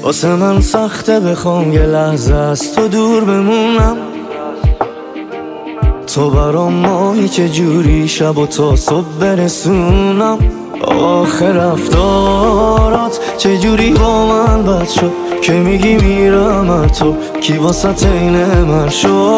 واسه من سخته بخوام یه لحظه از تو دور بمونم. تو برام ماهی چجوری شب و تا صبح برسونم. آخر رفتارات چجوری با من بد شد که میگی میرم از تو کی واسه عین من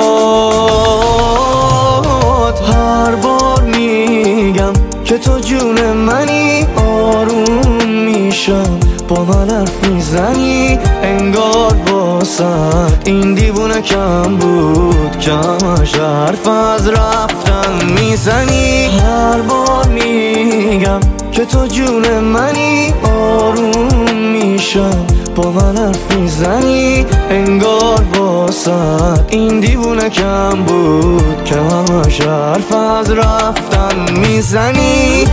شد. هر بار میگم که تو جون منی، آروم میشم با من حرف میزنی، انگار واسم این دیوونه کم بود که همش حرف از رفتن میزنی. هر بار میگم که تو جون منی، آروم میشم با من حرف میزنی، انگار واسم این دیوونه کم بود که همش حرف از رفتن میزنی.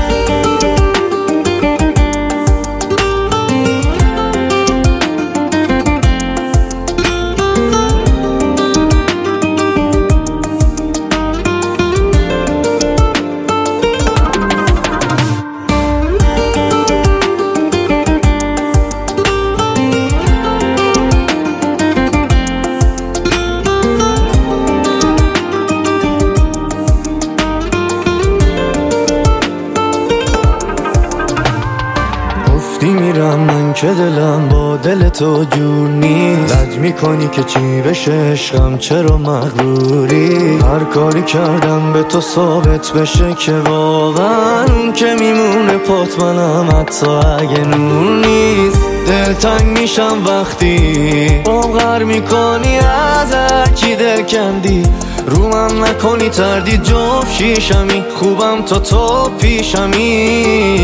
میرم من که دلم با دل تو جور نیست. لج میکنی که چی بشه عشقم، چرا مغروری؟ هر کاری کردم به تو ثابت بشه که واقعا اون که میمونه پات منم، حتی اگه نور نیست. دلتنگ میشم وقتی باور میکنی از هر کی دل کندی، رو من نکنی تردید جفت شیشمی، خوبم تا تو پیشمی.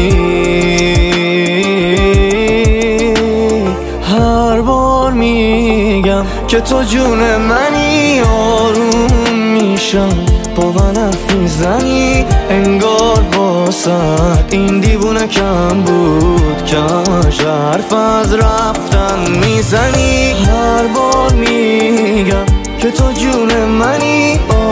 هر بار میگم که تو جون منی، آروم میشم با من حرف میزنی، انگار واسه این دیوونه کم بود که همش حرف از رفتن میزنی. هر بار میگم که تو جون منی،